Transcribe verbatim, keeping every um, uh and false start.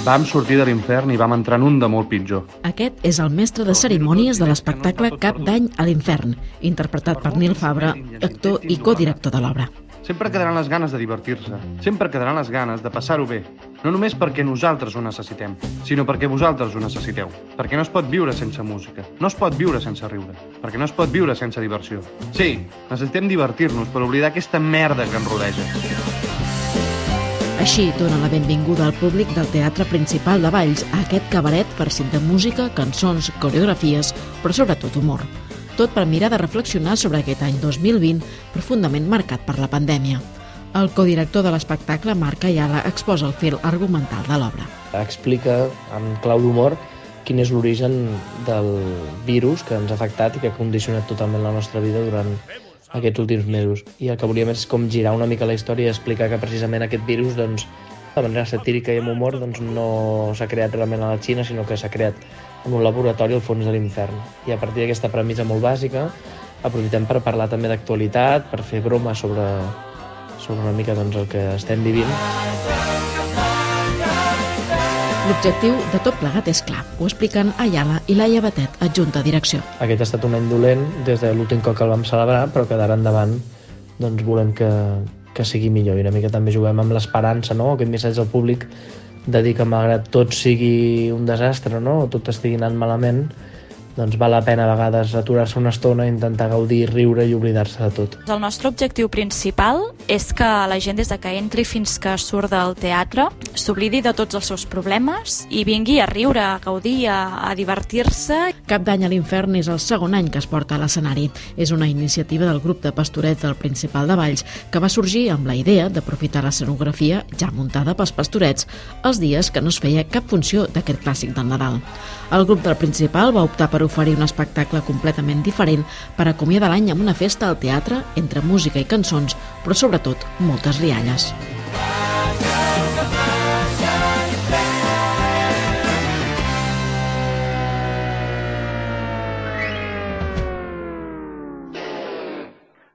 Vam sortir de l'infern i vam entrar en un de molt pitjor. Aquest és el mestre de cerimònies de l'espectacle Cap d'any a l'infern, interpretat per Nil Fabra, actor i codirector de l'obra. Sempre quedaran les ganes de divertir-se, sempre quedaran les ganes de passar-ho bé. No només perquè nosaltres ho necessitem, sinó perquè vosaltres ho necessiteu. Perquè no es pot viure sense música, no es pot viure sense riure, perquè no es pot viure sense diversió. Sí, necessitem divertir-nos per oblidar aquesta merda que ens rodeja. Així dona la benvinguda al públic del Teatre Principal de Valls a aquest cabaret farcit de música, cançons, coreografies, però sobretot humor. Tot per mirar de reflexionar sobre aquest any dos mil vint profundament marcat per la pandèmia. El codirector de l'espectacle, Marc Ayala, exposa el fil argumental de l'obra. Explica, en clau d'humor, quin és l'origen del virus que ens ha afectat i que ha condicionat totalment la nostra vida durant aquests últims mesos. I el que volíem és com girar una mica la història i explicar que precisament aquest virus, doncs, de manera satírica i amb humor, doncs, no s'ha creat realment a la Xina, sinó que s'ha creat en un laboratori al fons de l'infern. I a partir d'aquesta premissa molt bàsica aprofitem per parlar també d'actualitat, per fer broma sobre, sobre una mica doncs, el que estem vivint. L'objectiu de tot plegat és clar, ho expliquen Ayala i Laia Batet, adjunta a direcció. Aquest ha estat un any dolent des de l'últim cop que el vam celebrar, però que d'ara endavant doncs, volem que, que sigui millor. I una mica també juguem amb l'esperança, no? Aquest missatge al públic de dir que malgrat tot sigui un desastre, no? O tot estigui anant malament, doncs val la pena a vegades aturar-se una estona, intentar gaudir, riure i oblidar-se de tot. El nostre objectiu principal és que la gent des de que entri fins que surt del teatre s'oblidi de tots els seus problemes i vingui a riure, a gaudir, a, a divertir-se. Cap d'any a l'infern és el segon any que es porta a l'escenari. És una iniciativa del grup de pastorets del Principal de Valls que va sorgir amb la idea d'aprofitar l'escenografia ja muntada pels pastorets els dies que no es feia cap funció d'aquest clàssic del Nadal. El grup del Principal va optar per oferir un espectacle completament diferent per acomiadar l'any amb una festa al teatre entre música i cançons, però sobretot moltes rialles.